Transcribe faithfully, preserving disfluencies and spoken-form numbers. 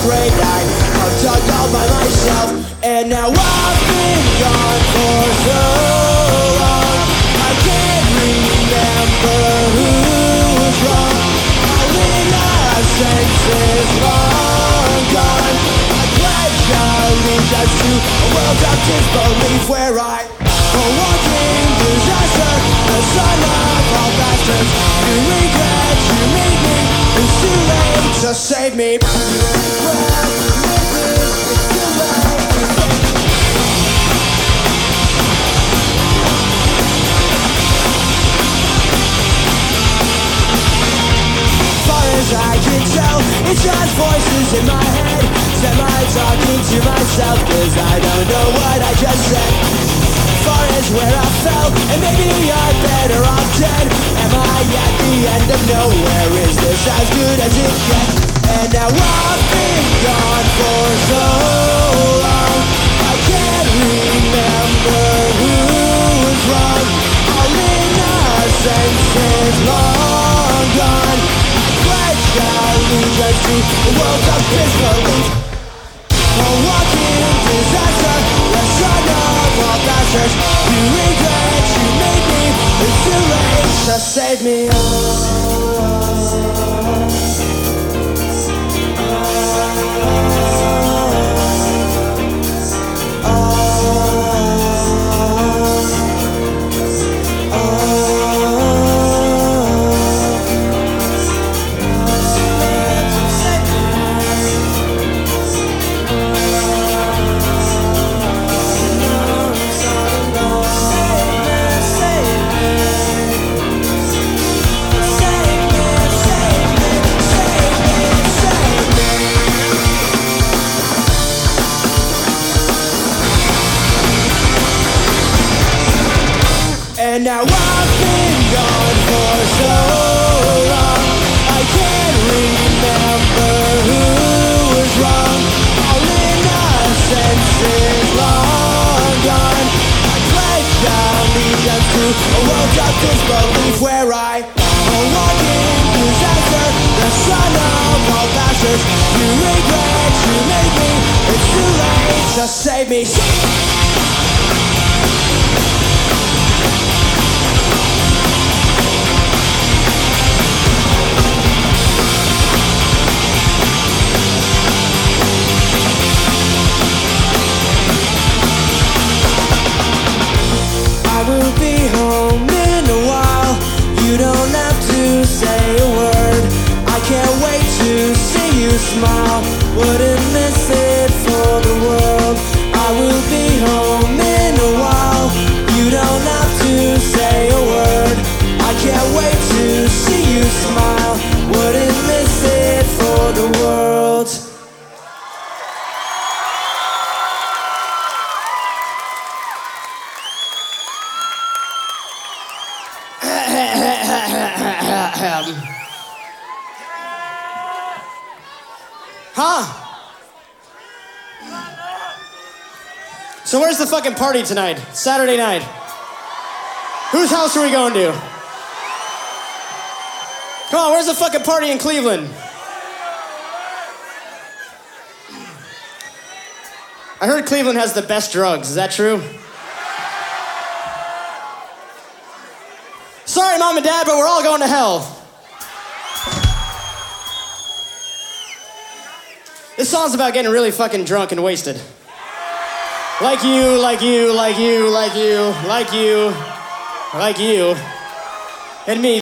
great night. I'm tucked all by myself, and now I've been gone for so long. I can't remember who was wrong. All in our senses long gone. I pledge allegiance to a world of disbelief where I a walking disaster, the son of all bastards. You regret you made me, it's too late to save me. Well, it's too late. Far as I can tell, it's just voices in my head. Semi-talking to myself, cause I don't know what I just said. Far as where I fell, and maybe I'm better off dead. Am I at the end of nowhere? Is this as good as it gets? And now I've been gone for so long. I can't remember who was wrong. All in our senses long gone. I pledge allegiance to a world of disbelief. A walking disaster, the son of all bastards. You regret you made me, it's too late to save me. And now I've been gone for so long. I can't remember who was wrong. All in our senses long gone. I pledge allegiance to a world of disbelief where I a walking disaster, the son of all bastards. You regret you made me, it's too late to save me. I will be home in a while. You don't have to say a word. I can't wait to see you smile. Wouldn't miss it for the world. I will be home in a while. You don't have to say a word. I can't wait to see you smile. Wouldn't miss it for the world. Huh? So where's the fucking party tonight? Saturday night. Whose house are we going to? Come on, where's the fucking party in Cleveland? I heard Cleveland has the best drugs. Is that true? Sorry, Mom and Dad, but we're all going to hell. This song's about getting really fucking drunk and wasted. Like you, like you, like you, like you, like you, like you, and me.